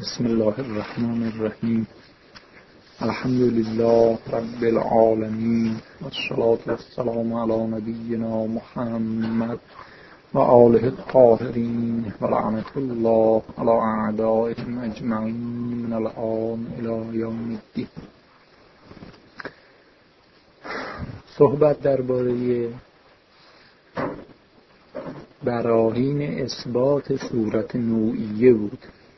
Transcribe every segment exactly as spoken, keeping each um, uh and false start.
بسم الله الرحمن الرحیم. الحمد لله رب العالمین والصلاة والسلام علی نبینا محمد و آله الطاهرین و لعنة الله علی اعدائهم اجمعین من الآن الی یوم الدین. صحبت درباره براهین اثبات صورت نوعیه بود.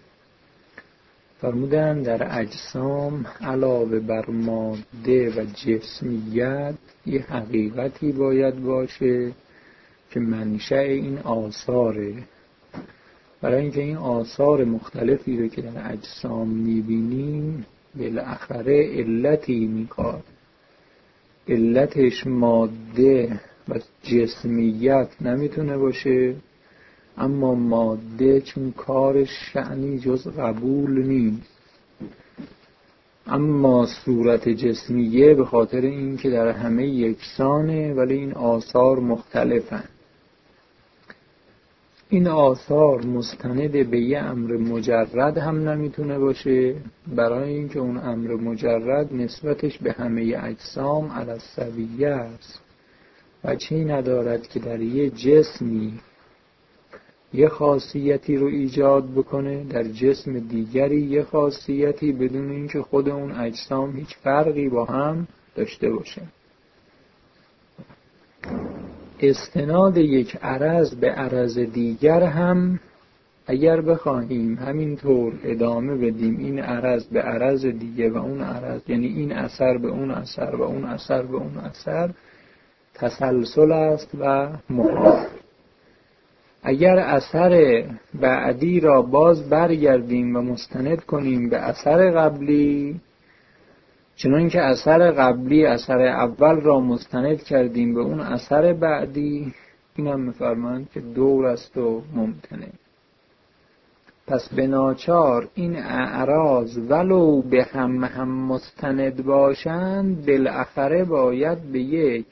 فرمودن در اجسام علاوه بر ماده و جسمیت یه حقیقتی باید باشه که منشأ این آثاره. برای اینکه این آثار مختلفی رو که در اجسام میبینیم بالاخره علتی میکار، علتش ماده و جسمیت نمیتونه باشه، اما ماده چون کارش شأنی جز قبول نیست. اما صورت جسمیه به خاطر این که در همه یکسانه ولی این آثار مختلفن. این آثار مستند به یه امر مجرد هم نمیتونه باشه، برای اینکه اون امر مجرد نسبتش به همه اجسام علی السویه است و چی ندارد که در یه جسمی یه خاصیتی رو ایجاد بکنه در جسم دیگری یه خاصیتی بدون اینکه خود اون اجسام هیچ فرقی با هم داشته باشه. استناد یک عرض به عرض دیگر هم اگر بخواهیم همینطور ادامه بدیم، این عرض به عرض دیگه و اون عرض، یعنی این اثر به اون اثر و اون اثر به اون اثر، تسلسل است و محال. اگر اثر بعدی را باز برگردیم و مستند کنیم به اثر قبلی، چنان که اثر قبلی اثر اول را مستند کردیم به اون اثر بعدی، این هم می‌فرمایند که دور است و ممتنع. پس به ناچار این اعراض ولو به هم هم مستند باشند، بالاخره باید به یک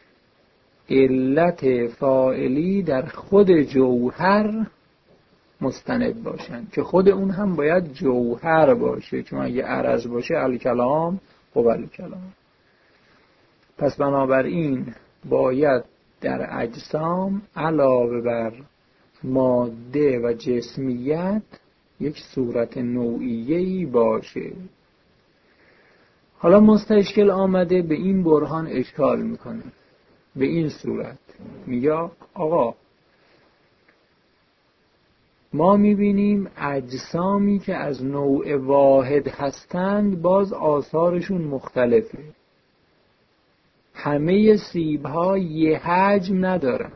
علت فاعلی در خود جوهر مستند باشند که خود اون هم باید جوهر باشه، چون اگه عرض باشه الکلام هو الکلام. پس بنابراین باید در اجسام علاوه بر ماده و جسمیت یک صورت نوعیه‌ای باشه. حالا مستشکل آمده به این برهان اشکال میکنه. به این صورت میگه آقا ما میبینیم اجسامی که از نوع واحد هستند باز آثارشون مختلفه. همه سیب‌ها یه حجم ندارن،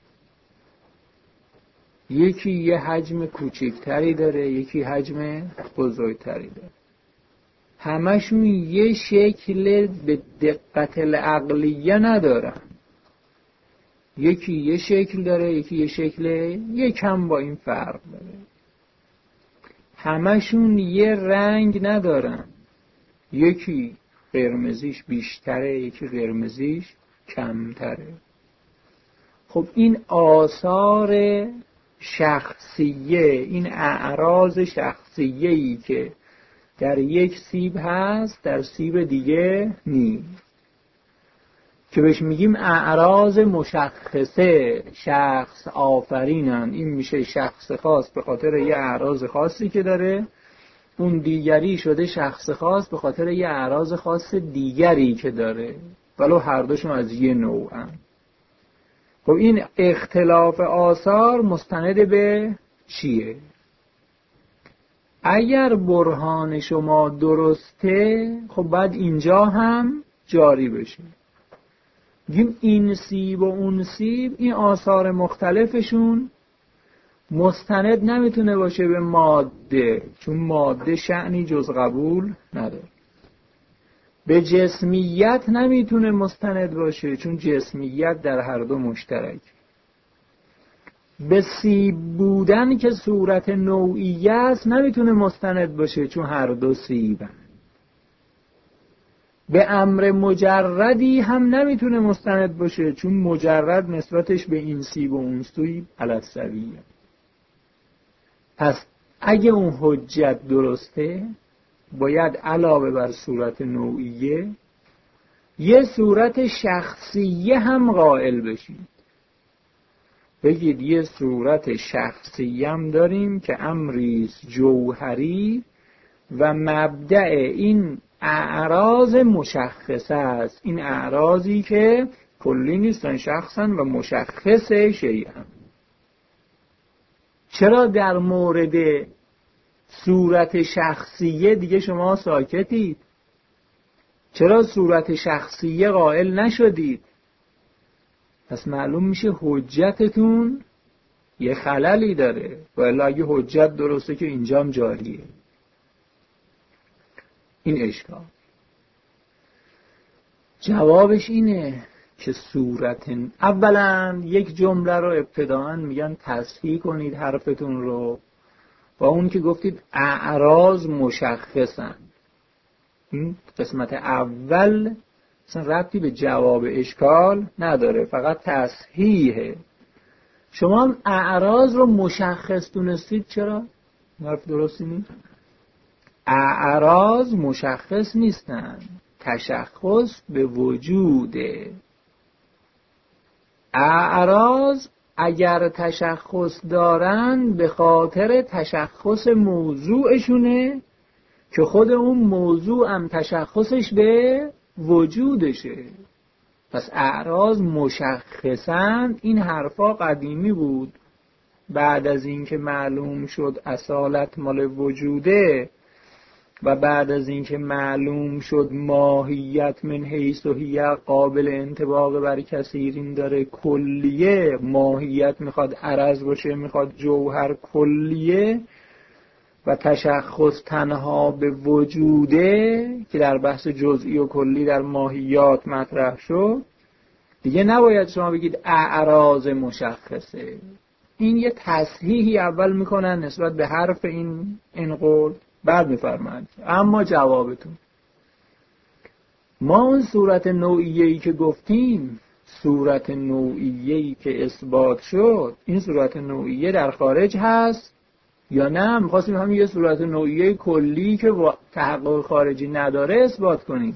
یکی یه حجم کوچکتری داره، یکی حجم بزرگتری داره. همشون یه شکل به دقت العقلیه ندارن، یکی یه شکل داره، یکی یه شکل یکم با این فرق داره. همشون یه رنگ ندارن، یکی قرمزیش بیشتره، یکی قرمزیش کمتره. خب این آثار شخصیه، این اعراض شخصیه‌ای که در یک سیب هست در سیب دیگه نیست، که بهش میگیم اعراض مشخصه، شخص آفرینن. این میشه شخص خاص به خاطر یه اعراض خاصی که داره، اون دیگری شده شخص خاص به خاطر یه اعراض خاص دیگری که داره، ولو هر دوشون از یه نوعن. خب این اختلاف آثار مستند به چیه؟ اگر برهان شما درسته خب بعد اینجا هم جاری بشه. گیم این سیب و اون سیب، این آثار مختلفشون مستند نمیتونه باشه به ماده، چون ماده شأنی جز قبول نداره. به جسمیت نمیتونه مستند باشه، چون جسمیت در هر دو مشترک. به سیب بودن که صورت نوعیه است نمیتونه مستند باشه، چون هر دو سیبن. به امر مجردی هم نمیتونه مستند باشه، چون مجرد نسبتش به این سیب و اون سیب علی السویه. پس اگه اون حجت درسته باید علاوه بر صورت نوعیه یه صورت شخصیه هم قائل بشید. بگید یه صورت شخصیه هم داریم که امریست جوهری و مبدأ این اعراض مشخصه است. این اعراضی که کلی نیستن، شخصا و مشخص شیئا. چرا در مورد صورت شخصیه دیگه شما ساکتید؟ چرا صورت شخصیه قائل نشدید؟ پس معلوم میشه حجتتون یه خللی داره، ولی اگه حجت درسته که اینجام جاریه. این اشکال. جوابش اینه که صورت، اولا یک جمله رو ابتداً میگن تصحیح کنید حرفتون رو، و اون که گفتید اعراض مشخصن. این قسمت اول اصلا ربطی به جواب اشکال نداره، فقط تصحیحه. شما هم اعراض رو مشخص دونستید. چرا؟ حرف درستی نیست. اعراض مشخص نیستن، تشخص به وجوده. اعراض اگر تشخص دارن به خاطر تشخص موضوعشونه که خود اون موضوع هم تشخصش به وجودشه. پس اعراض مشخصن. این حرفا قدیمی بود، بعد از اینکه معلوم شد اصالت مال وجوده و بعد از اینکه معلوم شد ماهیت من حیث و هی قابل انطباق بر کثیرین داره، کلیه ماهیت میخواد عرض باشه، میخواد جوهر کلیه، و تشخص تنها به وجوده که در بحث جزئی و کلی در ماهیات مطرح شد، دیگه نباید شما بگید اعراض مشخصه. این یه تصحیحی اول میکنن نسبت به حرف این این قول، بعد میفرمایند اما جوابتون. ما اون صورت نوعیه‌ای که گفتیم، صورت نوعیه‌ای که اثبات شد، این صورت نوعیه در خارج هست یا نه؟ می‌خواستیم همین یه صورت نوعیه کلی که تحقق خارجی نداره اثبات کنیم.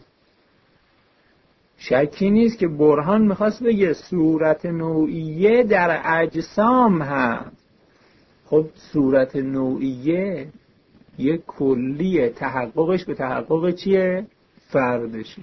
شکی نیست که برهان می‌خواست بگه صورت نوعیه در اجسام هست. خب صورت نوعیه یه کلیه، تحققش به تحقق چیه؟ فردشه.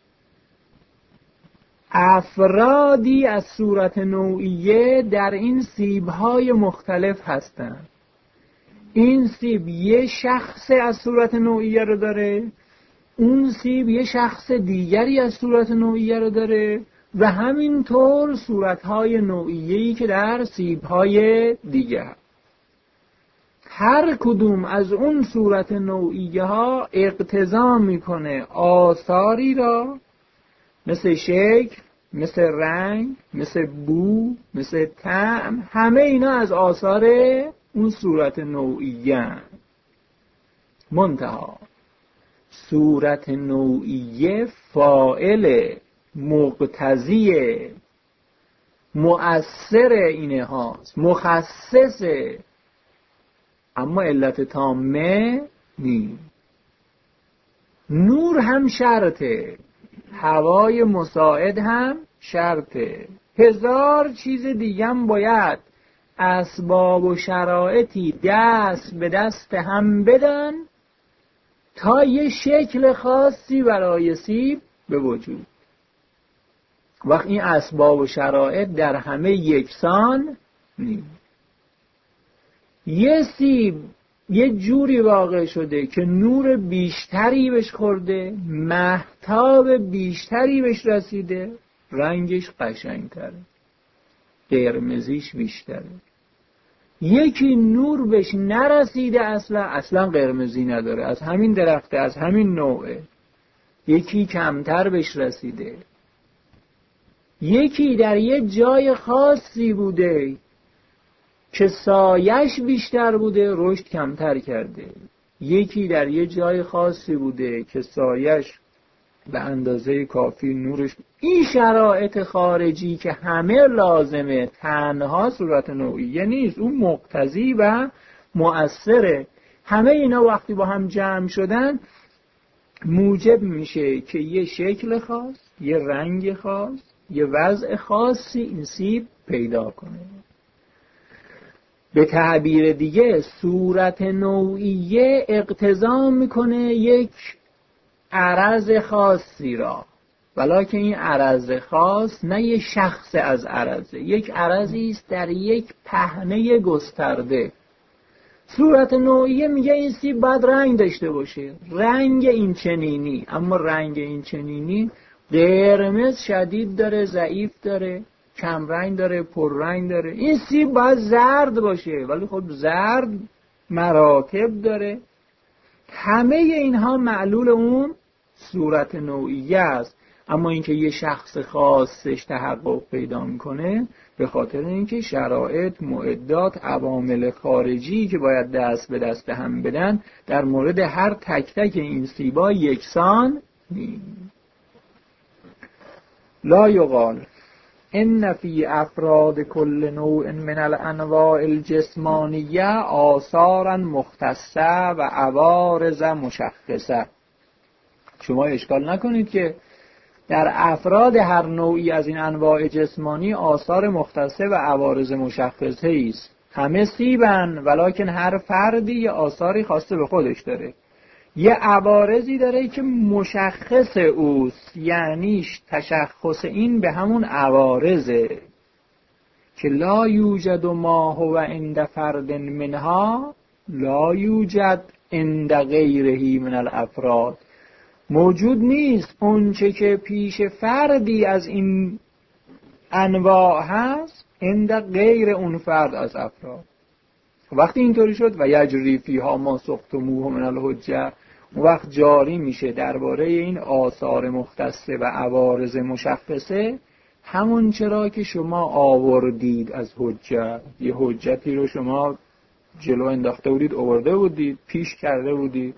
افرادی از صورت نوعیه در این سیب‌های مختلف هستند. این سیب یه شخص از صورت نوعیه رو داره، اون سیب یه شخص دیگری از صورت نوعیه رو داره، و همینطور صورت‌های نوعیه‌ای که در سیب‌های دیگه هست. هر کدوم از اون صورت نوعیه ها اقتضا میکنه آثاری را، مثل شکل، مثل رنگ، مثل بو، مثل طعم، همه اینا از آثار اون صورت نوعیه هست. منتها صورت نوعیه فاعل، مقتضی، مؤثر اینه هاست، مخصصه، اما علت تامه نیست. نور هم شرطه، هوای مساعد هم شرطه، هزار چیز دیگه هم باید اسباب و شرایطی دست به دست هم بدن تا یه شکل خاصی برای سیب به وجود. وقت این اسباب و شرایط در همه یکسان نیست. یه سیب یه جوری واقع شده که نور بیشتری بهش خورده، مهتاب بیشتری بهش رسیده، رنگش قشنگتره، قرمزیش بیشتره. یکی نور بهش نرسیده، اصلا اصلا قرمزی نداره، از همین درخته، از همین نوعه. یکی کمتر بهش رسیده، یکی در یه جای خاصی بوده که سایش بیشتر بوده، رشد کمتر کرده. یکی در یه جای خاصی بوده که سایش به اندازه کافی نورش. این شرایط خارجی که همه لازمه، تنها صورت نوعیه نیست، اون مقتضی و مؤثره. همه اینا وقتی با هم جمع شدن موجب میشه که یه شکل خاص، یه رنگ خاص، یه وضع خاصی این سیب پیدا کنه. به تعبیر دیگه صورت نوعیه اقتضا میکنه یک عرض خاصی را، ولکن این عرض خاص نه یک شخص از عرضه، یک عرضی است در یک پهنه گسترده. صورت نوعیه میگه این سیب باید رنگ داشته باشه، رنگ این چنینی، اما رنگ این چنینی قرمز شدید داره، ضعیف داره، کم رنگ داره، پر رنگ داره. این سیب باید زرد باشه، ولی خب زرد مراتب داره. همه اینها معلول اون صورت نوعیه است. اما اینکه یه شخص خاصش تحقق پیدا میکنه به خاطر اینکه شرایط، معدات، عوامل خارجی که باید دست به دست هم بدن در مورد هر تک تک این سیبا یکسان نیست. لا یقال ان فی افراد کل نوع من الانواع الجسمانیه آثارا مختصه و عوارض مشخصه. شما اشکال نکنید که در افراد هر نوعی از این انواع جسمانی آثار مختصه و عوارض مشخصه است. همه سیبن، ولکن هر فردی یه آثاری خاصه به خودش داره، یه عوارضی داره که مشخص اوست، یعنی تشخص این به همون عوارضه که لا یوجد ما هو عند فرد منها لا یوجد عند غیره من الافراد. موجود نیست اونچه که پیش فردی از این انواع هست عند غیر اون فرد از افراد. وقتی اینطوری شد و یجری فیها ما سقطموه من الحجه، وقت جاری میشه درباره این آثار مختصه و عوارض مشخصه همون چرا که شما آوردید از حجت. یه حجتی رو شما جلو انداخته بودید، آورده بودید، پیش کرده بودید،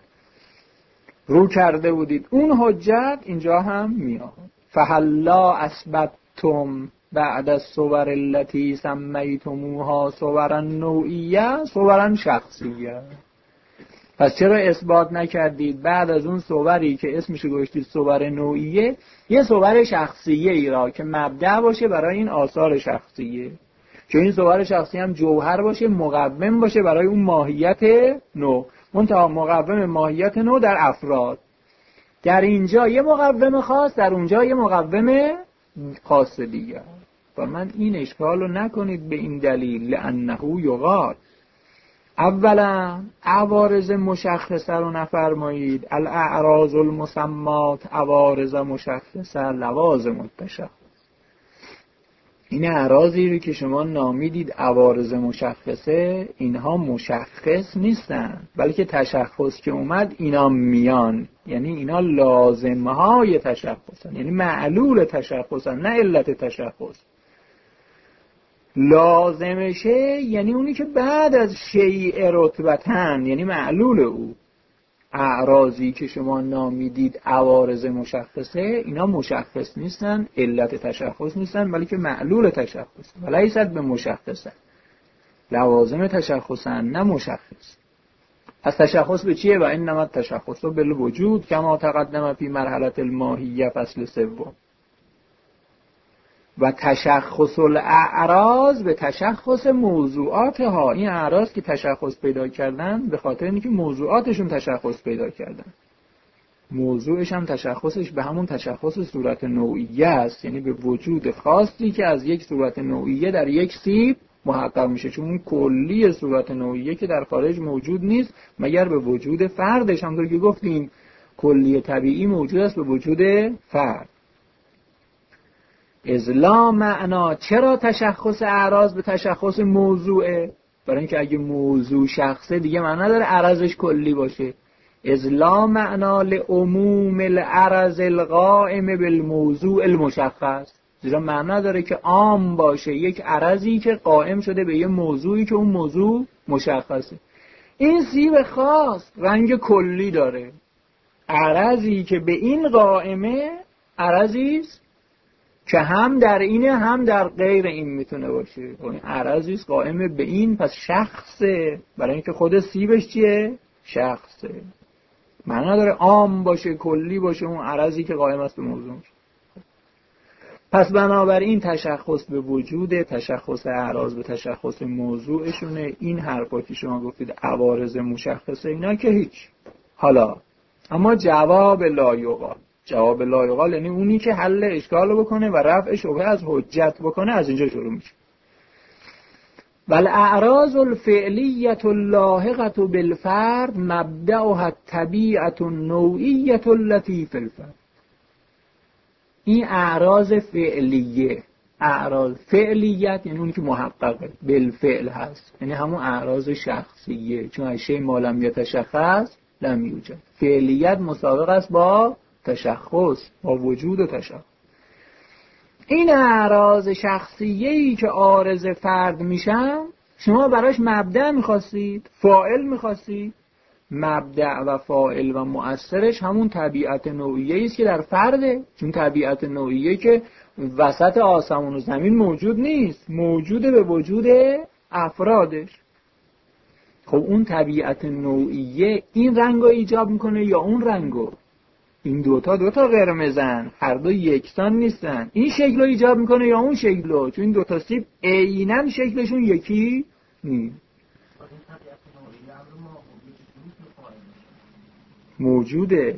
رو کرده بودید، اون حجت اینجا هم میاد. فهلا اثبتتم بعد الصور التي سمیتموها صورا نوعیه صورا شخصیه. پس چرا اثبات نکردید بعد از اون صوری که اسمش گذاشتید صور نوعیه یه صور شخصیه ای را که مبدأ باشه برای این آثار شخصیه، که این صور شخصی هم جوهر باشه، مقوم باشه برای اون ماهیت نو. منتها مقوم ماهیت نو در افراد، در اینجا یه مقوم خاص، در اونجا یه مقوم خاص دیگر. و من این اشکال رو نکنید به این دلیل لانه یقال. اولا عوارض مشخصه رو نفرمایید، الاعراض المسمات عوارض مشخصه لوازم التشخص. این اعراضی رو که شما نامیدید عوارض مشخصه، اینها مشخص نیستن، بلکه تشخص که اومد اینا میان، یعنی اینا لازمهای تشخصن، یعنی معلول تشخصن، نه علت تشخص. لازمشه یعنی اونی که بعد از شیء رتبتن، یعنی معلول او. اعراضی که شما نامیدید عوارض مشخصه، اینا مشخص نیستن، علت تشخص نیستن، بلکه معلول تشخص، ولیست به مشخصه. لوازم تشخصن نه مشخص. از تشخص به چیه؟ و انما التشخص بالوجود کما تقدم فی مرحله الماهیه فصل سوم. و تشخص الاعراض به تشخص موضوعاتها. این اعراض که تشخص پیدا کردن به خاطر اینکه موضوعاتشون تشخص پیدا کردن، موضوعش هم تشخصش به همون تشخص صورت نوعیه است، یعنی به وجود خاصی که از یک صورت نوعیه در یک سیب محقق میشه، چون اون کلی صورت نوعیه که در خارج موجود نیست مگر به وجود فردش. همونطور که گفتیم کلی طبیعی موجود است به وجود فرد. از لا معنا. چرا تشخص اعراض به تشخص موضوعه؟ برای اینکه اگه موضوع شخصه دیگه معنی نداره عرضش کلی باشه. از لا معنا لعموم العرض القائم بالموضوع المشخص. زیرا معنی نداره که عام باشه یک عرضی که قائم شده به یه موضوعی که اون موضوع مشخصه. این سیب خاص رنگ کلی داره، عرضی که به این قائمه عرضی است که هم در اینه هم در غیر این میتونه باشه. این عرضی است قائم به این، پس شخصه، برای اینکه خود سیبش چیه؟ شخصه. معنی نداره عام باشه کلی باشه، اون عرضی که قائم است به موضوع. پس بنابراین تشخص به وجود، تشخص اعراض به تشخص موضوعشونه. این حرفا که شما گفتید عوارض مشخصه، اینا که هیچ. حالا اما جواب لا یقال، جواب لا یقال یعنی اونی که حل اشکال بکنه و رفع شبهه از حجت بکنه، از اینجا شروع میشه. والاعراض الفعلیة اللاحقة بالفرد مبدأها الطبیعة النوعیة التي فی الفرد. این اعراض فعلیه، اعراض فعلیت یعنی اونی که محققه، بالفعل هست، یعنی همون اعراض شخصیه، چون شیء ما لم یتشخص لم یوجد. فعلیت مسابقه است با تشخص، با وجود و تشخص. این اعراض شخصیه‌ای که عارض فرد میشن، شما براش مبدأ میخواستید، فاعل میخواستید. مبدأ و فاعل و مؤثرش همون طبیعت نوعیه است که در فرده، چون طبیعت نوعیه که وسط آسمان و زمین موجود نیست، موجوده به وجود افرادش. خب اون طبیعت نوعیه این رنگو ایجاب میکنه یا اون رنگو؟ این دوتا دوتا قرمزن، هر دو یکسان نیستن. این شکل رو ایجاب میکنه یا اون شکل رو؟ چون این دوتا سیب عیناً شکلشون یکی نیست. موجوده،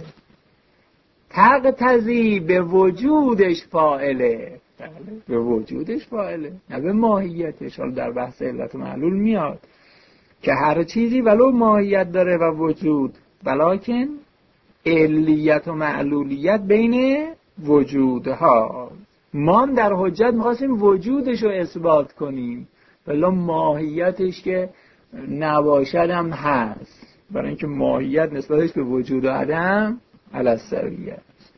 تقتضی به وجودش فاعله، به وجودش فاعله، نه به ماهیتش. حالا در بحث علت و معلول میاد که هر چیزی ولو ماهیت داره و وجود، ولکن علیت و معلولیت بین وجودها. ما هم در حجت میخواستیم وجودش رو اثبات کنیم، ولی ماهیتش که نباشد هم هست، برای اینکه ماهیت نسبتش به وجود و عدم علی السویه است.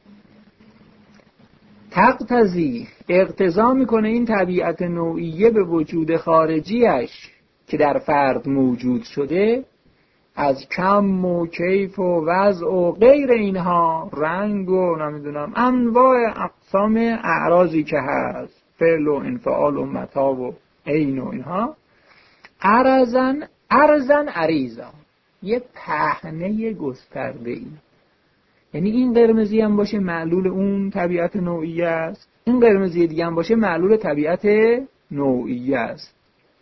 تقتضی اقتضا میکنه این طبیعت نوعیه به وجود خارجیش که در فرد موجود شده، از کم و کیف و وضع و غیر اینها، رنگ و نمیدونم انواع اقسام اعراضی که هست، فعل و انفعال و متا و عین و اینها، عرضن عرضن عریضا، یه پهنه گسترده ای. یعنی این قرمزی هم باشه معلول اون طبیعت نوعیه است، این قرمزی دیگه هم باشه معلول طبیعت نوعیه است.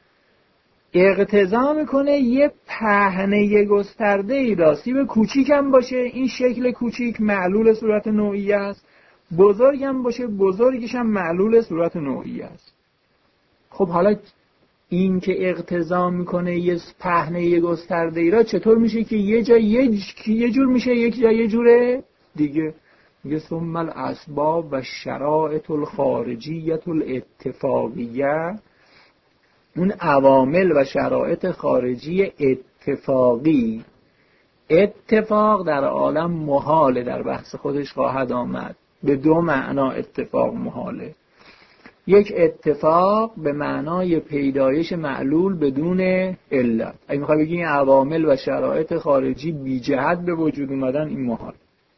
اقتضا میکنه یه پهنه گسترده ای را، سیب کوچیک هم باشه این شکل کوچیک معلول صورت نوعیه است، بزرگ هم باشه بزرگش هم معلول صورت نوعیه است. خب حالا این که اقتضا میکنه یه پهنه گسترده ای را، چطور میشه که یه جا یه, یه جور میشه یک جا یه جوره دیگه؟ میگه ثم الاسباب و شرائط الخارجیت الاتفاقیه، اون عوامل و شرایط خارجی اتفاقی. اتفاق در عالم محاله، در بحث خودش خواهد آمد. به دو معنا اتفاق محاله. یک اتفاق به معنای پیدایش معلول بدون علت. اگه میخوای بگی این عوامل و شرایط خارجی بی جهت به وجود اومدن، این محال.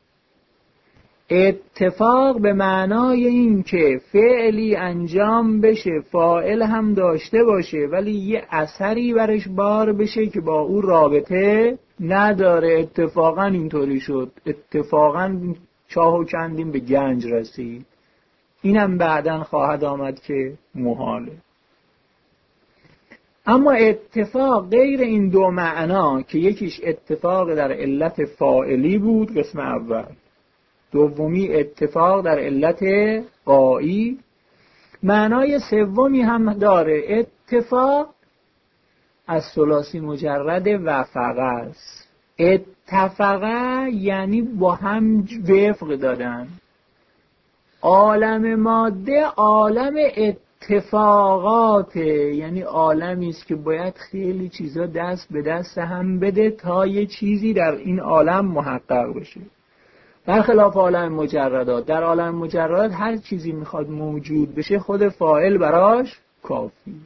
اتفاق به معنای این که فعلی انجام بشه، فاعل هم داشته باشه، ولی یه اثری برش بار بشه که با او رابطه نداره. اتفاقا اینطوری شد، اتفاقا چاه و کندیم به گنج رسید. اینم بعداً خواهد آمد که محاله. اما اتفاق غیر این دو معنا که یکیش اتفاق در علت فاعلی بود قسم اول، دومی اتفاق در علت غایی، معنای سومی هم داره. اتفاق از ثلاثی مجرد وفقه است. اتفقه یعنی با هم وفق دادن. عالم ماده عالم اتفاقاته، یعنی عالمی است که باید خیلی چیزا دست به دست هم بده تا یه چیزی در این عالم محقق بشه. برخلاف عالم مجردات، در عالم مجردات هر چیزی میخواد موجود بشه خود فاعل براش کافی،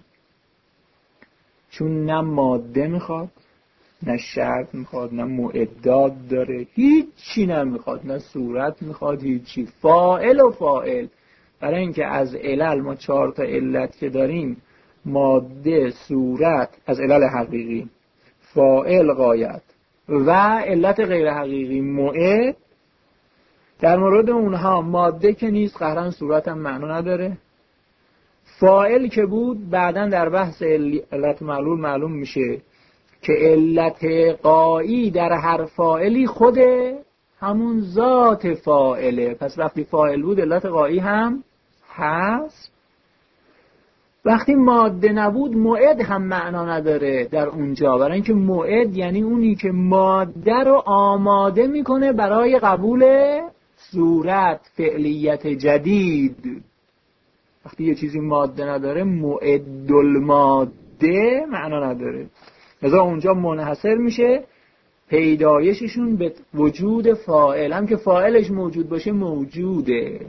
چون نه ماده میخواد، نه شرط میخواد، نه معدات داره، هیچ چی نمیخواد، نه صورت میخواد، هیچ چی. فاعل و فاعل برای اینکه از علل ما چهار تا علت که داریم، ماده، صورت از علل حقیقی، فاعل، غایت و علت غیر حقیقی موعد، در مورد اونها ماده که نیست، قهرن صورت هم معنا نداره. فاعل که بود بعداً در بحث علت معلول معلوم میشه که علت غایی در هر فاعلی خود همون ذات فاعله، پس وقتی فاعل بود علت غایی هم هست. وقتی ماده نبود موعد هم معنا نداره در اونجا، برای اینکه موعد یعنی اونی که ماده رو آماده میکنه برای قبول صورت، فعلیت جدید. وقتی یه چیزی ماده نداره موعد الماده معنا نداره، لذا اونجا منحصر میشه پیدایششون به وجود فاعل، هم که فاعلش موجود باشه موجوده.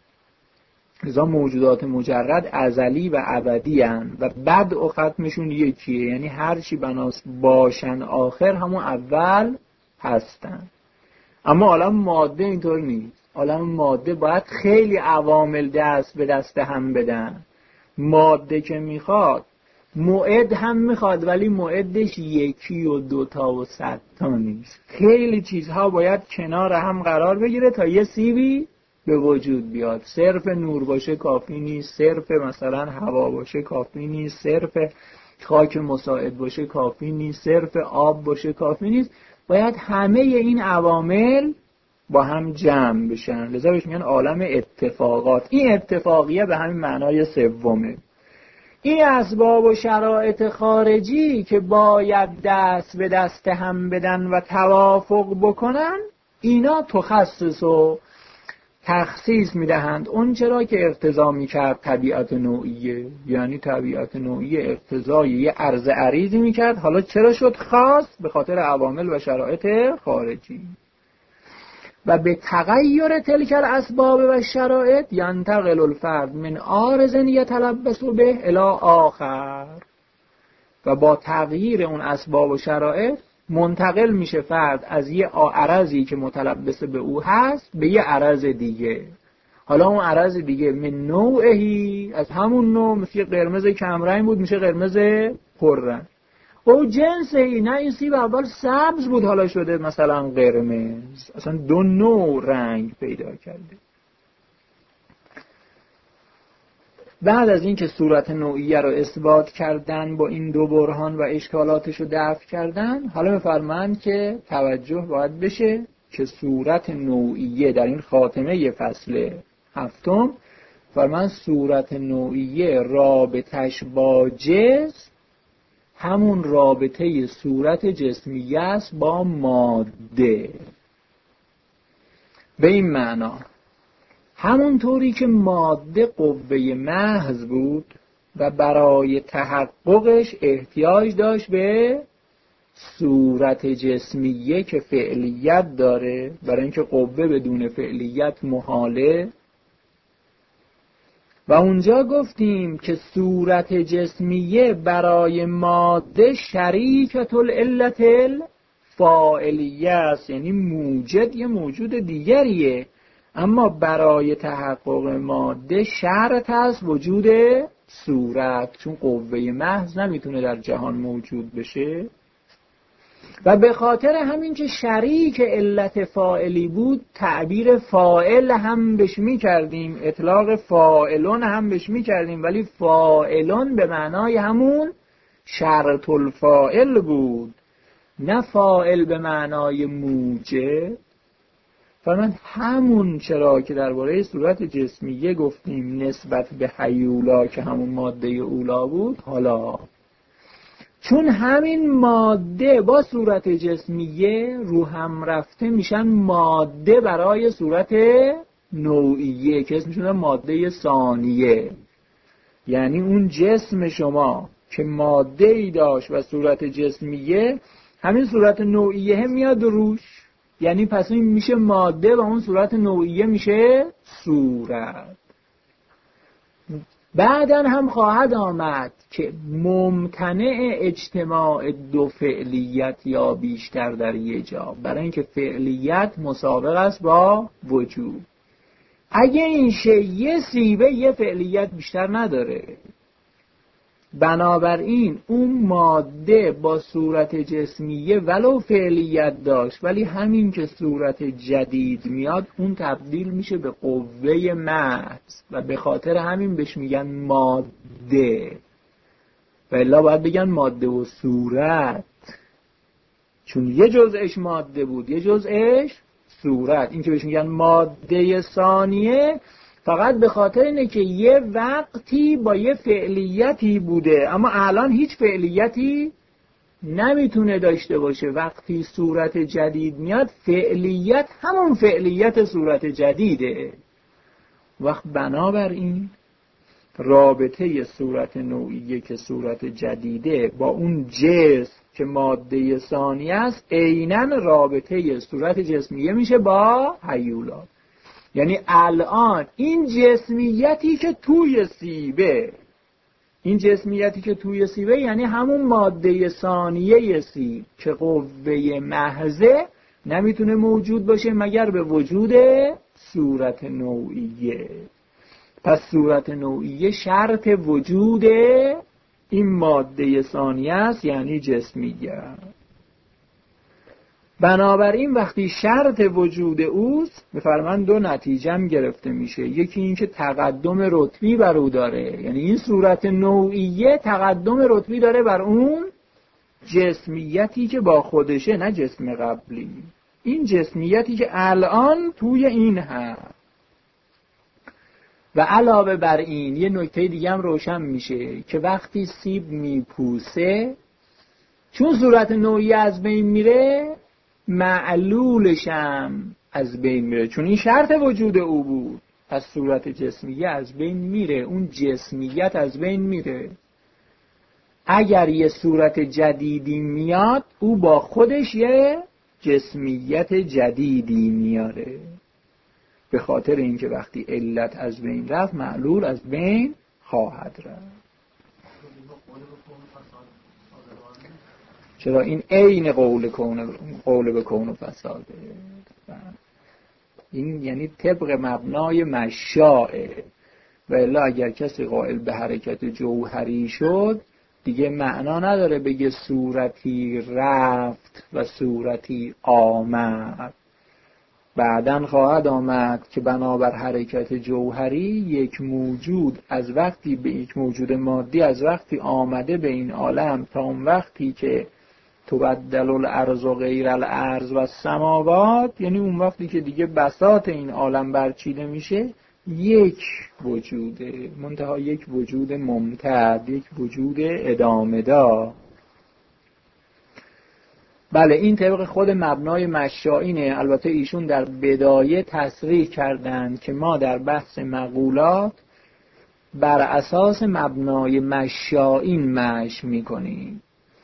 لذا موجودات مجرد ازلی و ابدی هن و بدء و ختمشون یکیه، یعنی هر چی بناس باشن آخر همون اول هستن. اما عالم ماده اینطور نیست. عالم ماده باید خیلی عوامل دست به دست هم بدن. ماده که میخواد موعد هم میخواد، ولی موعدش یکی و دوتا و صد تا نیست. خیلی چیزها باید کنار هم قرار بگیره تا یه سیبی به وجود بیاد. صرف نور باشه کافی نیست، صرف مثلا هوا باشه کافی نیست، صرف خاک مساعد باشه کافی نیست، صرف آب باشه کافی نیست. باید همه این عوامل با هم جمع بشن. لذا بهش میگن عالم اتفاقات. این اتفاقیه به همین معنای سومه. این اسباب و شرایط خارجی که باید دست به دست هم بدن و توافق بکنن، اینا تخصص و تخصیص میدهند اون چرا که اقتضا میکرد طبیعت نوعیه. یعنی طبیعت نوعیه اقتضای یه عرض عریضی میکرد، حالا چرا شد خاص؟ به خاطر عوامل و شرایط خارجی. و به تغییر تلک الاسباب و شرایط ینتقل الفرد من عارض یتلبس به الی آخر. و با تغییر اون اسباب و شرایط منتقل میشه فرد از یه عرضی که متلبس به او هست به یه عرض دیگه. حالا اون عرض دیگه من نوعهی، از همون نوع، مثل قرمز کمرنگ بود میشه قرمز پررنگ. او جنسهی، نه این سیب اول سبز بود حالا شده مثلا قرمز. اصلا دو نوع رنگ پیدا کرده. بعد از اینکه صورت نوعیه رو اثبات کردن با این دو برهان و اشکالاتش رو دفع کردن، حالا می‌فرمایند که توجه باید بشه که صورت نوعیه در این خاتمه فصل هفتم فرمان صورت نوعیه رابطش با جسم همون رابطه صورت جسمیه است با ماده. به این معنا همونطوری که ماده قوه محض بود و برای تحققش احتیاج داشت به صورت جسمیه که فعلیت داره، برای اینکه قوه بدون فعلیت محاله. و اونجا گفتیم که صورت جسمیه برای ماده شریکت العلت الفاعلیه است، یعنی موجد یه موجود دیگریه، اما برای تحقق ماده شرط است وجود صورت، چون قوه محض نمیتونه در جهان موجود بشه. و به خاطر همین که شریک علت فاعلی بود تعبیر فاعل هم بهش میکردیم، اطلاق فاعلون هم بهش میکردیم، ولی فاعلون به معنای همون شرط الفاعل بود، نه فاعل به معنای موجب. فرمان همون چرا که درباره صورت جسمیه گفتیم نسبت به هیولا که همون ماده اولا بود، حالا چون همین ماده با صورت جسمیه رو هم رفته میشن ماده برای صورت نوعیه که اسمشون ماده ثانیه. یعنی اون جسم شما که ماده ای داشت و صورت جسمیه، همین صورت نوعیه میاد روش، یعنی پس این میشه ماده و اون صورت نوعیه میشه صورت. بعدن هم خواهد آمد که ممتنع اجتماع دو فعلیت یا بیشتر در یک جا، برای اینکه فعلیت مسابق است با وجود. اگه این شیء سیبه یه فعلیت بیشتر نداره، بنابراین اون ماده با صورت جسمیه ولو فعلیت داشت ولی همین که صورت جدید میاد اون تبدیل میشه به قوه محض و به خاطر همین بهش میگن ماده، و الا باید بگن ماده و صورت، چون یه جزءش ماده بود یه جزءش صورت. این که بهش میگن ماده ثانیه فقط به خاطر اینه که یه وقتی با یه فعلیتی بوده اما الان هیچ فعلیتی نمیتونه داشته باشه. وقتی صورت جدید میاد فعلیت همون فعلیت صورت جدیده. وقت بنابراین رابطه صورت نوعیه که صورت جدیده با اون جسم که ماده ثانیه است عیناً رابطه صورت جسمیه میشه با هیولات. یعنی الان این جسمیتی که توی سیبه، این جسمیتی که توی سیبه یعنی همون ماده ثانیه سیب که قوه محضه، نمیتونه موجود باشه مگر به وجود صورت نوعیه. پس صورت نوعیه شرط وجود این ماده ثانیه است، یعنی جسمیه. بنابراین وقتی شرط وجود اوست بفرمان دو نتیجه هم گرفته میشه. یکی این که تقدم رتبی بر او داره، یعنی این صورت نوعیه تقدم رتبی داره بر اون جسمیتی که با خودشه، نه جسم قبلی، این جسمیتی که الان توی این هست. و علاوه بر این یه نکته دیگه هم روشن میشه که وقتی سیب میپوسه چون صورت نوعیه از بین میره معلولش هم از بین میره، چون این شرط وجود او بود. پس صورت جسمیه از بین میره، اون جسمیت از بین میره. اگر یه صورت جدیدی میاد او با خودش یه جسمیت جدیدی میاره، به خاطر اینکه وقتی علت از بین رفت معلول از بین خواهد رفت. چرا این عین قول کون قول به کون و فساده، این یعنی طبق مبنای مشاعه. و الا اگر کسی قائل به حرکت جوهری شد دیگه معنا نداره بگه صورتی رفت و صورتی آمد. بعدن خواهد آمد که بنابر حرکت جوهری یک موجود از وقتی به یک موجود مادی از وقتی آمده به این عالم تا اون وقتی که تبدل الارض و غیر الارض و السماوات، یعنی اون وقتی که دیگه بساط این عالم برچیده میشه، یک وجوده، منتها یک وجود ممتد، یک وجود ادامه دار. بله این طبق خود مبنای مشائینه. البته ایشون در بدایه تصریح کردند که ما در بحث مقولات بر اساس مبنای مشائین مشی میکنیم.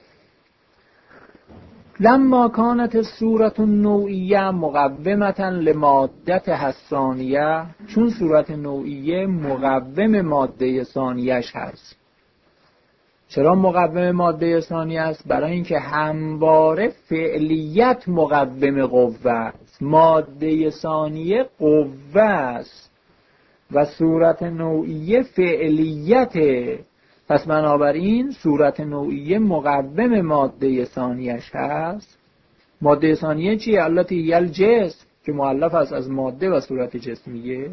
لما کانت الصورت النوعیه مقومتا لمادت الثانیه، چون صورت نوعیه مقوم ماده ثانیه‌اش هست. چرا مقوم ماده ثانیه است؟ برای اینکه همواره فعلیت مقوم قوه است. ماده ثانیه قوه است و صورت نوعیه فعلیته. پس بنابراین صورت نوعیه مقوم ماده ثانیه‌اش هست. ماده ثانیه چیه؟ التي هی الجسم، که مؤلف است از ماده و صورت جسمیه.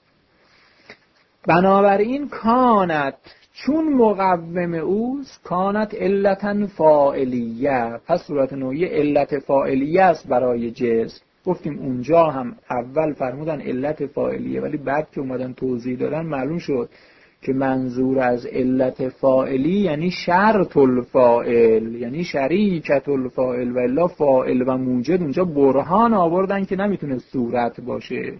بنابراین کانت، چون مقوم اوست، کانت علتا فاعلیه، پس صورت نوعیه علت فاعلیه است برای جسم. گفتیم اونجا هم اول فرمودن علت فاعلیه، ولی بعد که اومدن توضیح دادن معلوم شد که منظور از علت فاعلی یعنی شرط الفاعل، یعنی شریکت الفاعل، و الا فاعل و موجد اونجا برهان آوردن که نمیتونه صورت باشه.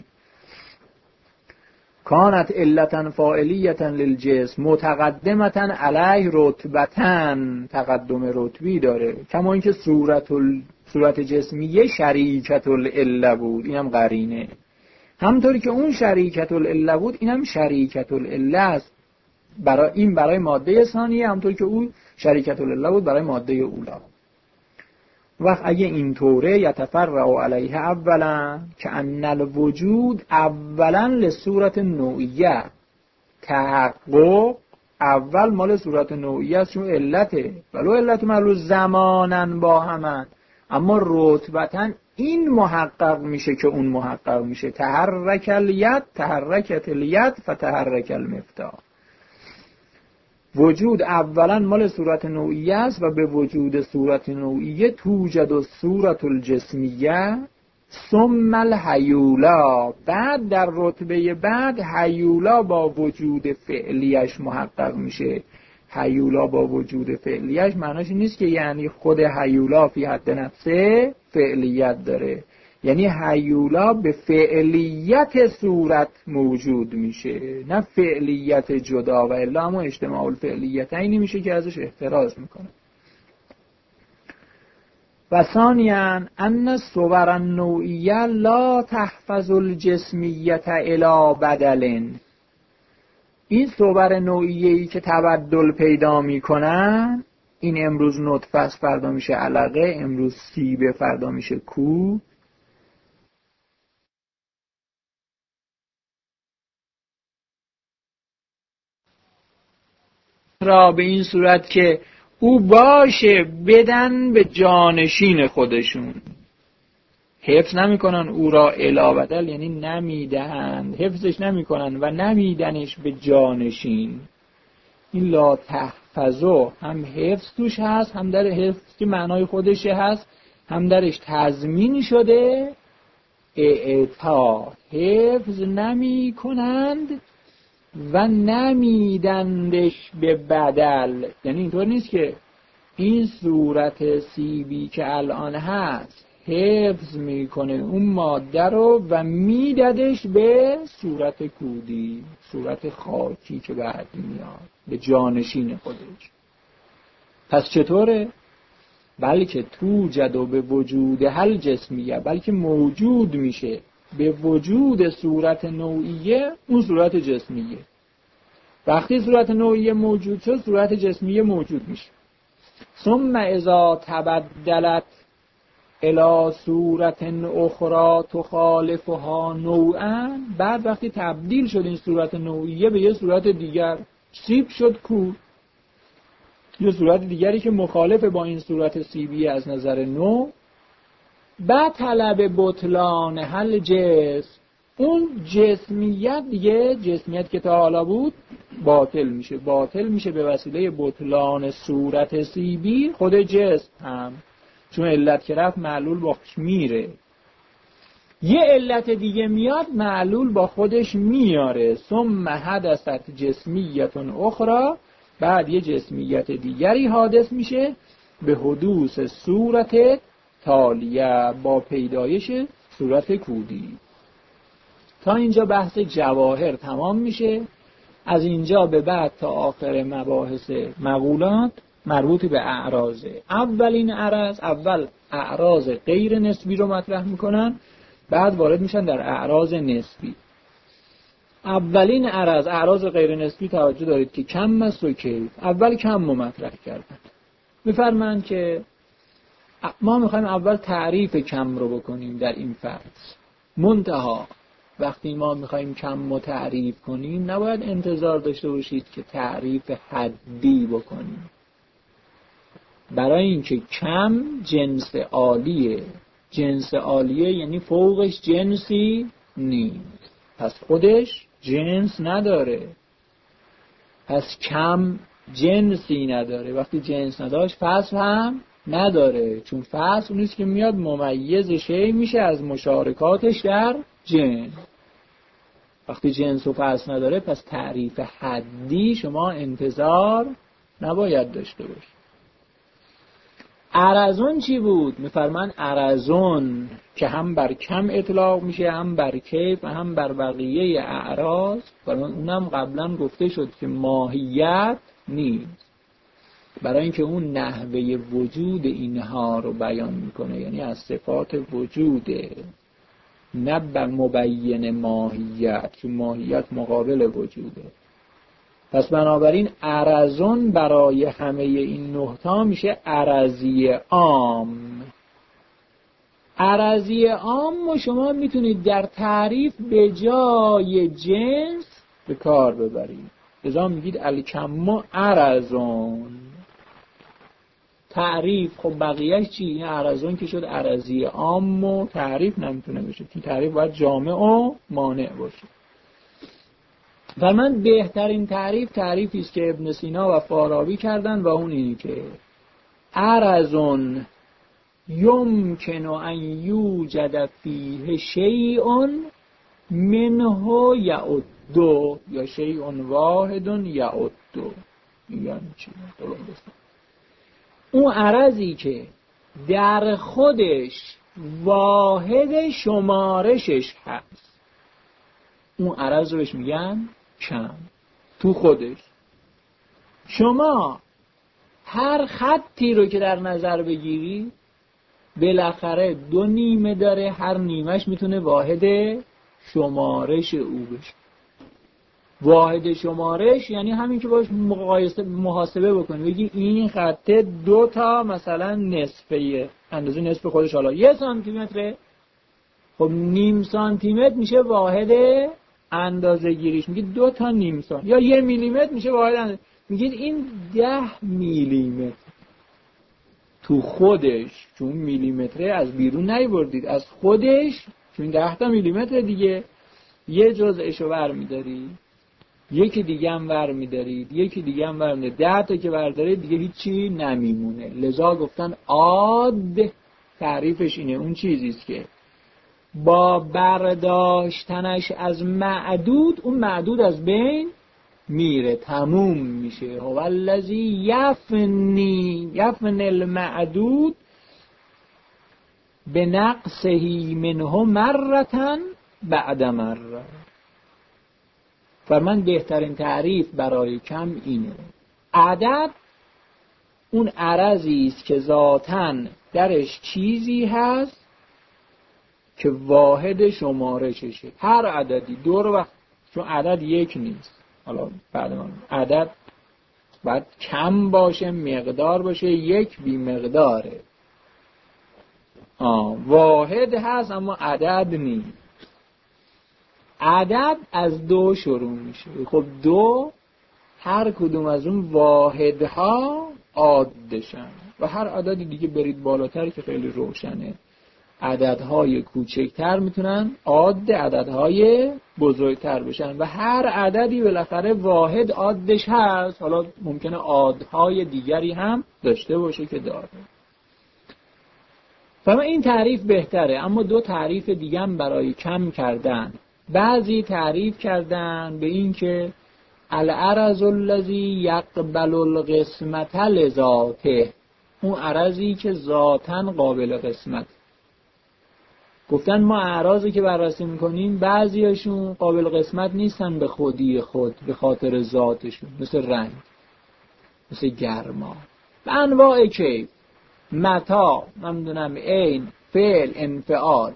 کانت علتا فاعلیتا للجسم متقدمتا علیه رتبتن، تقدم رتبی داره. کما اینکه صورت ال... صورت جسمیه شریکت العله بود، اینم قرینه. همونطوری که اون شریکت العله بود اینم شریکت العله است. برای این برای ماده ثانیه، همونطوری که اون شریکت العله بود برای ماده اولا. وقت اگه اینطوره یتفرع علیه اولا که ان الوجود اولا لصورت نوعیه، تحقق اول مال صورت نوعیه است چون علته، ولو علت معلوم زمانن با همن، اما رتبتا این محقق میشه که اون محقق میشه. تحرک الید تحرکت الید فتحرک المفتاح. وجود اولا مال صورت نوعیه است و به وجود صورت نوعیه توجد الصورت الجسمیه ثم الحیولا، بعد در رتبه بعد حیولا با وجود فعلیش محقق میشه. حیولا با وجود فعلیش معناش نیست که یعنی خود حیولا فی حد نفسه فعلیت داره، یعنی حیولا به فعلیت صورت موجود میشه، نه فعلیت جدا، و الا هم اجتماع الفعلیت اینی میشه که ازش احتراز میکنه. و ثانیاً ان صور النوعیه لا تحفظ الجسمیت الی بدل. این صور نوعیه‌ای که تبدل پیدا میکنن، این امروز نطفه است فردا میشه علقه، امروز سیبه فردا میشه کوه، را به این صورت که او باشه بدن به جانشین خودشون. حفظ نمیکنن او را الی بدل، یعنی نمیدهند، حفظش نمیکنن و نمیدنش به جانشین. این لا تحفظو هم حفظ توش هست، هم در حفظ که معنای خودش هست، هم درش تضمین شده اعطا. حفظ نمی کنند و نمیدندش به بدل، یعنی اینطور نیست که این صورت سیبی که الان هست حفظ میکنه اون ماده رو و میدادش به صورت کودی، صورت خاکی که بعد میاد به جانشین خودش. پس چطوره؟ بلکه توجد و به وجود هل جسمیه، بلکه موجود میشه به وجود صورت نوعیه اون صورت جسمیه. وقتی صورت نوعیه موجود شد صورت جسمیه موجود میشه. ثم اذا تبدلت الی صورت اخرى تخالفها نوعا، بعد وقتی تبدیل شد این صورت نوعیه به یه صورت دیگر، سیب شد کوه، یه صورت دیگری که مخالف با این صورت سیبی از نظر نوع، بعد طلب بطلان هل جسم، اون جسمیت دیگه، جسمیت که تا حالا بود باطل میشه. باطل میشه به وسیله بطلان صورت سیبی خود جسم هم، چون علت که رفت معلول با خودش میره، یه علت دیگه میاد معلول با خودش میاره. ثم حدثت جسمیت اخرى، بعد یه جسمیت دیگری حادث میشه به حدوث صورت تالیه، با پیدایش صورت کودی. تا اینجا بحث جواهر تمام میشه. از اینجا به بعد تا آخر مباحث مقولات مربوط به اعراض. اولین اعراض، اول اعراض غیر نسبی رو مطرح میکنن، بعد وارد میشن در اعراض نسبی. اولین اعراض، اعراض غیر نسبی، توجه دارید که کم است و کیف. اول کم رو مطرح کردن، میفرمایند که ما میخوایم اول تعریف کم رو بکنیم در این فصل. منتها وقتی ما میخوایم کم رو تعریف کنیم نباید انتظار داشته باشید که تعریف حدی بکنیم، برای اینکه کم جنس عالیه. جنس عالیه یعنی فوقش جنسی نیست، پس خودش جنس نداره، پس کم جنسی نداره. وقتی جنس نداشت فصل هم نداره، چون فصل اونیست که میاد ممیز شی میشه از مشارکاتش در جنس. وقتی جنس و فصل نداره پس تعریف حدی شما انتظار نباید داشته باشید. عرضون چی بود؟ میفرمان عرضون که هم بر کم اطلاق میشه، هم بر کیف و هم بر بقیه اعراض. اونم قبلا گفته شد که ماهیت نیست، برای اینکه اون نحوه وجود اینها رو بیان میکنه، یعنی از صفات وجوده، نه بر مبین ماهیت، چون ماهیت مقابل وجوده. پس بنابراین عرضون برای همه این نهتا میشه عرضی عام. عرضی عام و شما میتونید در تعریف به جای جنس به کار ببرید. لذا میگید الکم عرضون. تعریف خب بقیهش چی؟ این عرضون که شد عرضی عام و تعریف نمیتونه بشه، که تعریف باید جامع و مانع باشه. و من بهترین تعریف تعریفی است که ابن سینا و فارابی کردن و اون اینی که عرضون یمکن ان یوجد فیه شیء منه یعد یا شیء واحد یعد. یعنی چی؟ اون عرضی که در خودش واحد شمارشش هست، اون عرض رو بهش میگن کم. تو خودش شما هر خطی رو که در نظر بگیری بالاخره دو نیمه داره، هر نیمهش میتونه واحد شمارش او بشه. واحد شمارش یعنی همین که باش مقایسه محاسبه بکنی، بگی این خطه دو تا مثلا نصفه، اندازه نصف خودش حالا یه سانتی متره، خب نیم سانتی متر میشه واحد اندازه گیریش، میگید دو تا نیم سانتی، یا یه میلی متر میشه واحد اندازه، میگید این ده میلی متر. تو خودش چون میلی متره از بیرون نیوردید، از خودش چون ده تا میلی متر دیگه یه جزءشو برمی‌داری، یکی دیگه هم ور می‌دارید، یکی دیگه هم ور می‌دارید، ده تا که بردارید دیگه هیچی نمیمونه. لذا گفتن عاد تعریفش اینه، اون چیزیست که با برداشتنش از معدود، اون معدود از بین میره، تموم میشه. هو الذی یفنی یفن المعدود بنقصه منه مرتن بعد مره. و من بهترین تعریف برای کم اینه. عدد اون عرضی است که ذاتاً درش چیزی هست که واحد شمارششه. هر عددی دور وقت، چون عدد یک نیست، حالا بعد من عدد باید کم باشه، مقدار باشه، یک بی مقداره. آه واحد هست اما عدد نیست. عدد از دو شروع میشه. خب دو هر کدوم از اون واحدها عادشن و هر عددی دیگه برید بالاتر که خیلی روشنه، عددهای کوچکتر میتونن عاد عددهای بزرگتر بشن و هر عددی بالاخره واحد عادش هست. حالا ممکنه عادهای دیگری هم داشته باشه که داره. و این تعریف بهتره، اما دو تعریف دیگه هم برای کم کردن. بعضی تعریف کردن به این که العرض الذی یقبل القسمت لذاته، اون عرضی که ذاتاً قابل قسمت. گفتن ما اعراضی که بررسی میکنیم بعضیاشون قابل قسمت نیستن به خودی خود، به خاطر ذاتشون، مثل رنگ، مثل گرما و انواع کیف، متا، نمیدونم عین، فعل، انفعال.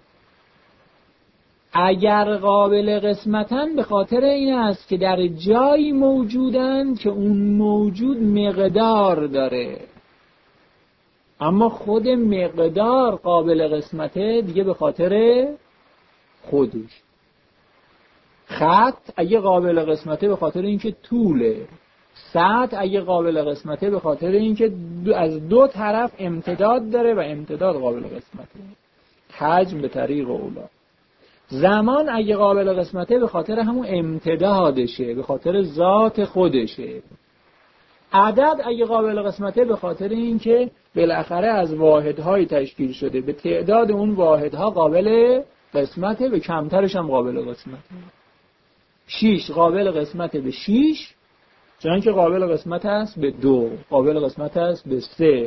اگر قابل قسمتن به خاطر این است که در جایی موجودن که اون موجود مقدار داره، اما خود مقدار قابل قسمته دیگه به خاطر خودش. خط اگه قابل قسمته به خاطر اینکه طوله، سطح اگه قابل قسمته به خاطر اینکه از دو طرف امتداد داره و امتداد قابل قسمته، حجم به طریق اولا. زمان اگه قابل قسمته به خاطر همون امتدادشه، به خاطر ذات خودشه. عدد اگه قابل قسمته به خاطر اینکه بالاخره از واحدهای تشکیل شده، به تعداد اون واحدها قابل قسمته، به کمترش هم قابل قسمته. شیش قابل قسمته به شیش، چون که قابل قسمت هست به دو، قابل قسمت هست به سه.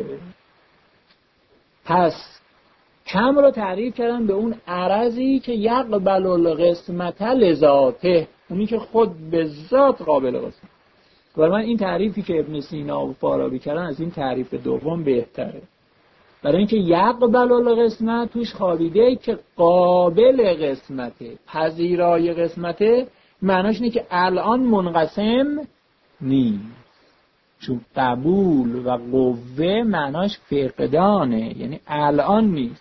پس کم رو تعریف کردن به اون عرضی که یقبل القسمت لذاته، اونی که خود به ذات قابل قسمت. و من این تعریفی که ابن سینا و فارابی کردن از این تعریف دوم بهتره، برای اینکه یقبل القسمت توش خوابیده که قابل قسمته، پذیرای قسمته، معناش اینه که الان منقسم نیست. چون قبول و قوه معناش فقدانه، یعنی الان نیست.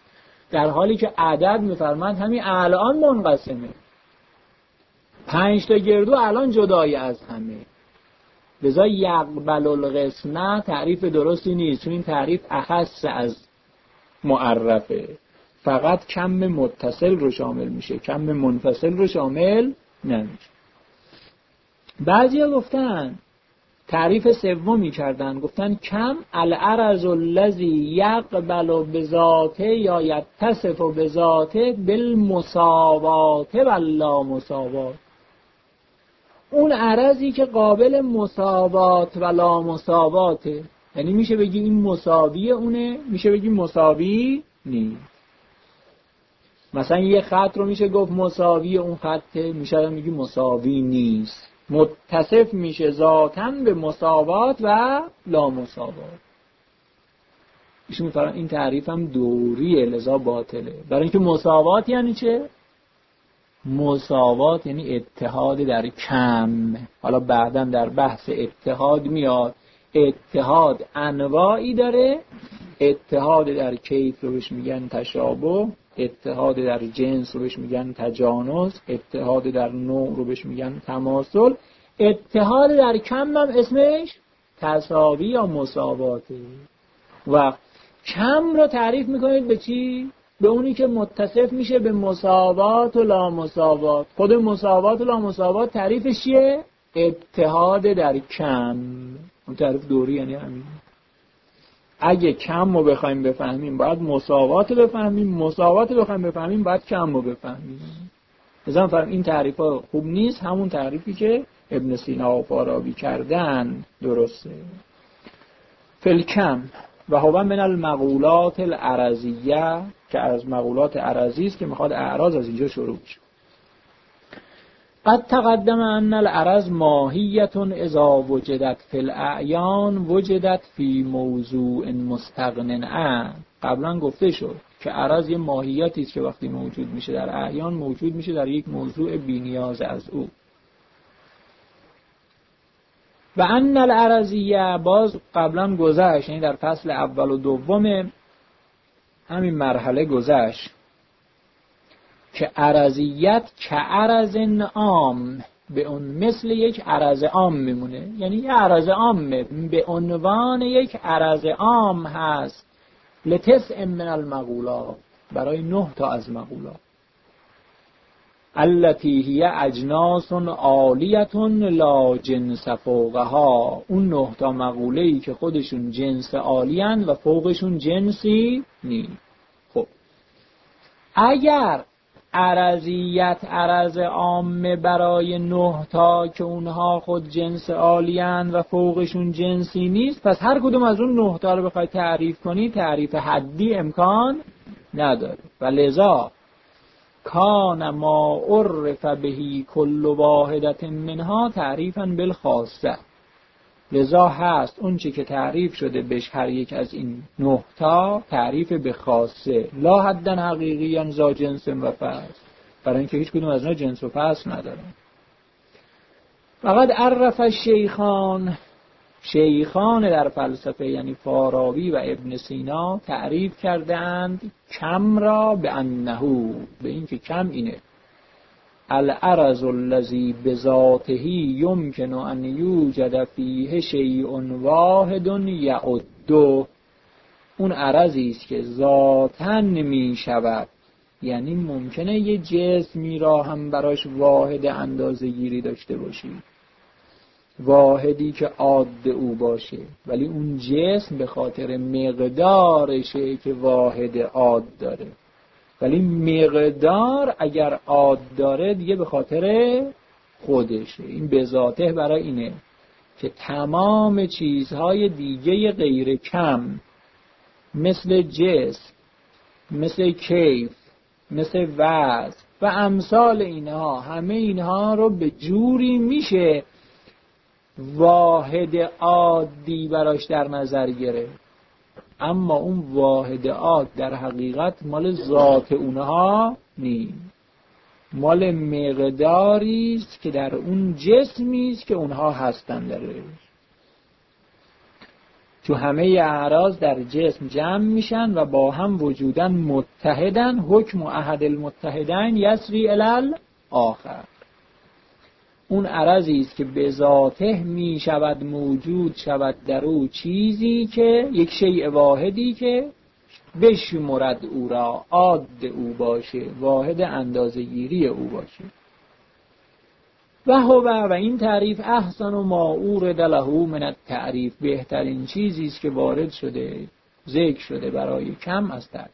در حالی که عدد میفرماند همین الان منقسمه، پنج تا گردو الان جدای از همه. لذا یقبل القسمه تعریف درستی نیست، چون این تعریف اخص از معرفه، فقط کم متصل رو شامل میشه، کم منفصل رو شامل نمیشه. بعضیا گفتن تعریف سومی کردن، گفتن کم العرض الذی یقبل بذاته یا یتصف بذاته بالمساوات و لا مساوات. اون عرضی که قابل مساوات و لا مساواته، یعنی میشه بگی این مساوی اونه، میشه بگی مساوی نیست. مثلا یه خط رو میشه گفت مساوی اون خطه، میشه میگی مساوی نیست. متصف میشه ذاتاً به مساوات و لا مساوات. ایشون میفرمایند این تعریف هم دوریه، لذا باطله. برای اینکه مساوات یعنی چه؟ مساوات یعنی اتحاد در کم. حالا بعداً در بحث اتحاد میاد. اتحاد انواعی داره. اتحاد در کیف رو بهش میگن تشابه، اتحاد در جنس رو بهش میگن تجانس، اتحاد در نوع رو بهش میگن تماثل، اتحاد در کم هم اسمش تساوی یا مساواته. و کم رو تعریف میکنید به چی؟ به اونی که متصف میشه به مساوات و لا مساوات. خود مساوات و لا مساوات تعریفش چیه؟ اتحاد در کم. اون تعریف دوری یعنی همین. اگه کم رو بخوایم بفهمیم باید مساوات رو بفهمیم، مساوات رو بخوایم بفهمیم باید کم رو بفهمیم. مثلا فرم این تعریف ها خوب نیست، همون تعریفی که ابن سینا و فارابی کردن درسته. فالکم و هو من المقولات العرضیه، که از مقولات عرضی است که میخواد اعراض از اینجا شروع بشه. قد تقدم ان العرض ماهیت اذا وجدت فی الاعیان وجدت فی موضوع مستغن عنه. قبلا گفته شد که عرض یه ماهیتی است که وقتی موجود میشه در اعیان موجود میشه در یک موضوع بی‌نیاز از او. و ان العرضیه باز قبلا گذشت، یعنی در فصل اول و دوم همین مرحله گذشت که عرضیت که عرض عام به اون مثل یک عرض عام میمونه، یعنی یه عرض عام به عنوان یک عرض عام هست لتسع من المقولات، برای نه تا از مقولات. التي هي اجناس عالیه لا جنس فوقها، اون نه تا مقوله‌ای که خودشون جنس عالی اند و فوقشون جنسی نیست. خب اگر عرضیت عرض عامه برای نه تا که اونها خود جنس عالی اند و فوقشون جنسی نیست، پس هر کدوم از اون نه تا رو بخوای تعریف کنی تعریف حدی امکان نداره. و لذا کان ما عرف بهی کل واحدت منها تعریفا بالخاصه، لذا هست اون چی که تعریف شده بهش هر یک از این نه تا تعریف به خاصه، لا حدن حقیقی ذا جنس و فصل، برای اینکه هیچ کدوم از اینا جنس و فصل ندارن. فقط عرف شیخان، شیخان در فلسفه یعنی فارابی و ابن سینا تعریف کردند کم را به انهو، به این که کم اینه العرض الذی بذاته یمکن ان یوجد فیه شیء واحد یعد، اون عرضی است که ذاتاً می شود، یعنی ممکنه یه جسمی را هم براش واحد اندازه گیری داشته باشی، واحدی که عاد او باشه، ولی اون جسم به خاطر مقدارشه که واحد عاد داره، ولی مقدار اگر عاد داره دیگه به خاطر خودشه. این به ذاته برای اینه که تمام چیزهای دیگه غیر کم مثل جسم، مثل کیف، مثل وزن و امثال اینها، همه اینها رو به جوری میشه واحد عادی براش در نظر گرفت، اما اون واحد عاد در حقیقت مال ذات اونها نیست، مال مقداری است که در اون جسمی است که اونها هستن درش. تو همه اعراض در جسم جمع میشن و با هم وجودن متحدن. حکم احد المتحدین یسری الی آخر. اون عرضی است که به ذاته می شود موجود شود در او چیزی که یک شیء واحدی که بشمرد او را، عاد او باشه، واحد اندازه‌گیری او باشه. و هو و این تعریف احسن و ما اورد له من التعریف، بهترین چیزی است که وارد شده ذکر شده برای کم از تعریف.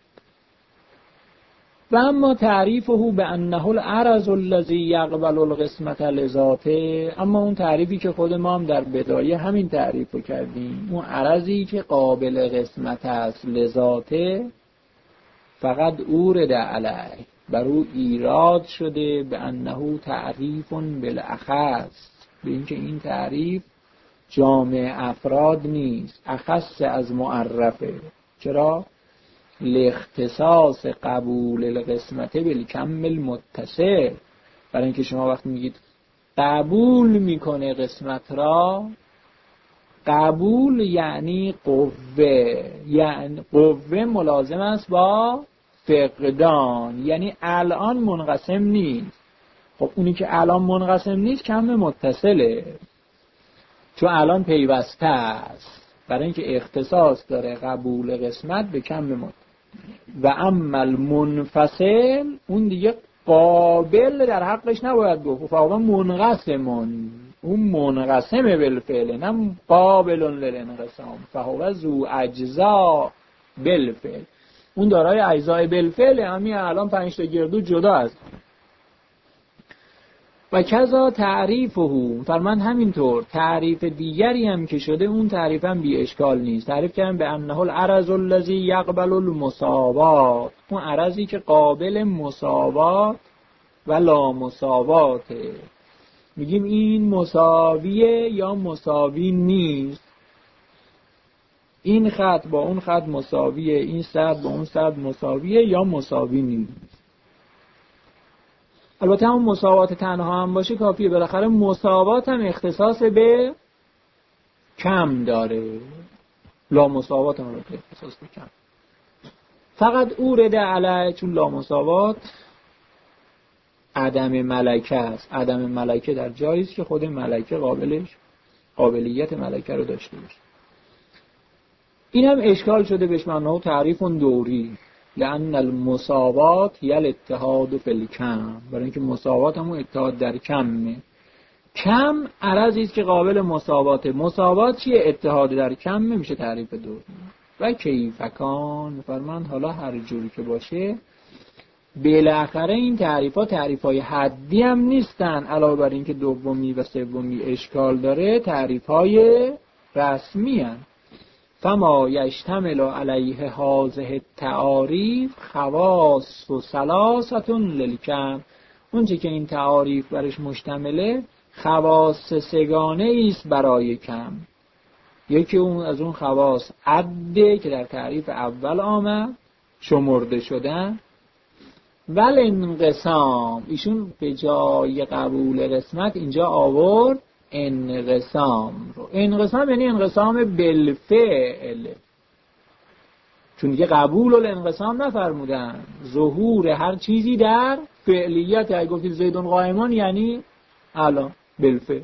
و اما تعریفه بانه العرض الذی یقبل القسمة لذاته، اما اون تعریفی که خود ما هم در بدایه همین تعریفو کردیم، اون عرضی که قابل قسمت است لذاته، فقط اورد علیه، بر او ایراد شده به انه تعریف بالاخص، به اینکه این تعریف جامع افراد نیست، اخص از معرفه. چرا؟ لاختصاص قبول القسمت بالکم المتصل، برای اینکه شما وقتی میگید قبول میکنه قسمت را، قبول یعنی قوه، یعنی قوه ملازم است با فقدان، یعنی الان منقسم نیست. خب اونی که الان منقسم نیست کم متصله، چون الان پیوسته است، برای اینکه اختصاص داره قبول قسمت به کم متصل. و اما المنفصل، اون دیگه قابل در حقش نباید گفت، فاقا منقسمون، اون منقسم بالفعل، نه قابل للانقسام، فهو ذو اجزاء بالفعل، اون دارای اجزای بالفعل، همین الان پنج تا گردو جدا است. و کذا تعریفه، فرمان همینطور تعریف دیگری هم که شده، اون تعریف هم بی اشکال نیست. تعریف کردن به انه العرض الذی یقبل المساوات، اون عرضی که قابل مساوات و لا مساواته. میگیم این مساویه یا مساوی نیست، این خط با اون خط مساویه، این سطح با اون سطح مساویه یا مساوی نیست. البته هم مساوات تنها هم باشه کافیه، بالاخره مساوات هم اختصاص به کم داره، لا مساوات هم اختصاص به کم. فقط اورده علیه، چون لا مساوات عدم ملکه است، عدم ملکه در جایی است که خود ملکه قابلش قابلیت ملکه رو داشته باشه. این هم اشکال شده بهش معناه تعریف دوری، لأن المساوات هی الاتحاد فی الکم، برای اینکه مساوات همون اتحاد در کمه. کم عرضی است که قابل مساواته، مساوات چیه؟ اتحاد در کمه، میشه تعریف دوری. و کیفکان، فرمان حالا هر جوری که باشه، بالاخره این تعریفات تعریفای حدی هم نیستن، علاوه بر اینکه دومی و سومی اشکال داره، تعریفای رسمی هن. فما یشتمل علیه هذه التعاریف خواص و ثلاثه للکم، اون چه که این تعاریف برش مشتمله خواص سگانه است برای کم. یکی اون از اون خواص عده که در تعریف اول آمد شمرده شدن، ول انقسام، ایشون به جای قبول قسمت اینجا آورد انقسام رو. انقسام یعنی انقسام بالفعل، چون دیگه قبول و انقسام نفرمودن، ظهور هر چیزی در فعلیت. اگه گفتید زیدون قائمان یعنی الان بالفعل.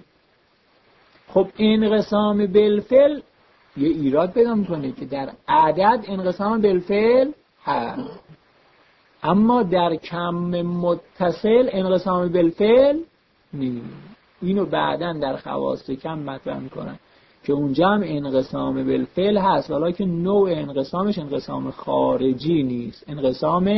خب انقسام بالفعل یه ایراد پیدا میکنه که در عدد انقسام بالفعل هست، اما در کم متصل انقسام بالفعل نیست. اینو بعداً در خواص کم مطرح میکنن که اونجا هم انقسام بالفعل هست، ولی که نوع انقسامش انقسام خارجی نیست، انقسام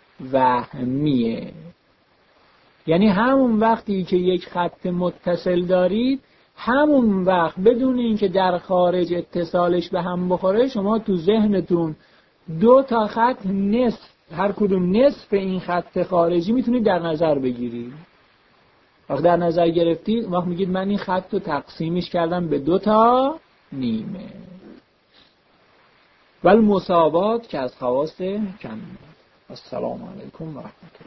وهمیه. یعنی همون وقتی که یک خط متصل دارید، همون وقت بدون اینکه در خارج اتصالش به هم بخوره، شما تو ذهنتون دو تا خط نصف، هر کدوم نصف این خط خارجی میتونید در نظر بگیرید. وقت در نظر گرفتید، وقت میگید من این خط رو تقسیمش کردم به دو تا نیمه. ولی مساوات که از خواص کم. السلام علیکم و رحمت الله.